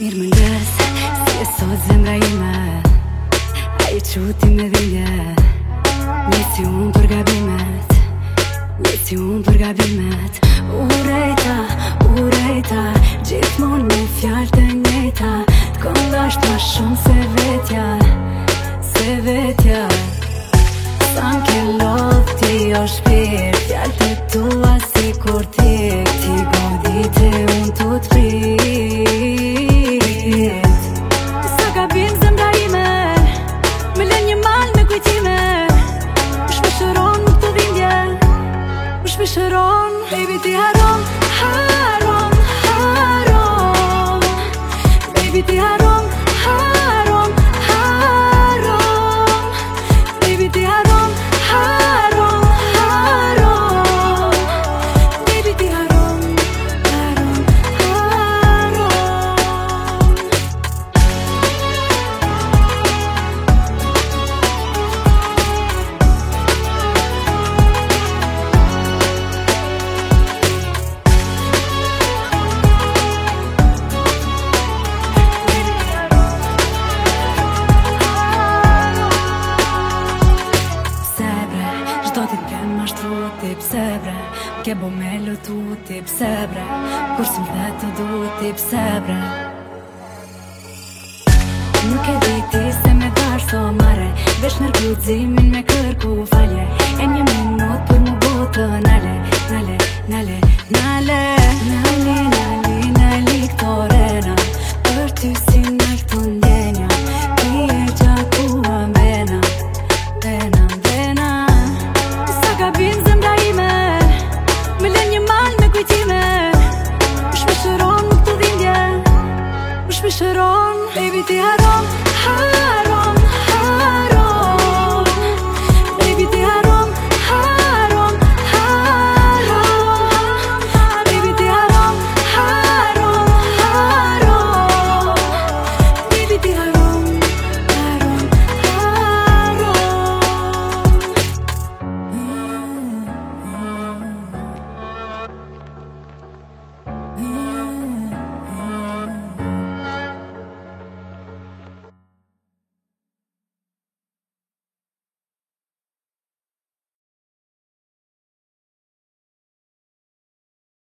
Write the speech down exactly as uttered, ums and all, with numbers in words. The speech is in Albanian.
Mirë më ngës, si e sot zemra ime, a i quti me dhije. Njësi unë për gabimet, njësi unë për gabimet. Urejta, urejta, gjithmon me fjallë të njejta. T'kondasht ma shumë se vetja, se vetja. Sa m'ke lodh ti o shpirt, fjallë të tua si kur tik. Ti godite unë të t'prit. Sa gabim zemra ime, me len një mal me kujtime. Më shpeshëron më këtë dhindje, më shpeshëron. Baby ti haron, haron, haron. Baby ti haron, haron, haron. Baby ti haron, haron, haron. Baby ti haron, haron, haron. Ti pse bre, m'ke bo me lutu ti pse bre. Kur s'm dhe të du ti pse bre. Nuk e di ti se me dash so mare, vesh nërgudzimin me kërku falje. E një minut për mu botë nale, nale.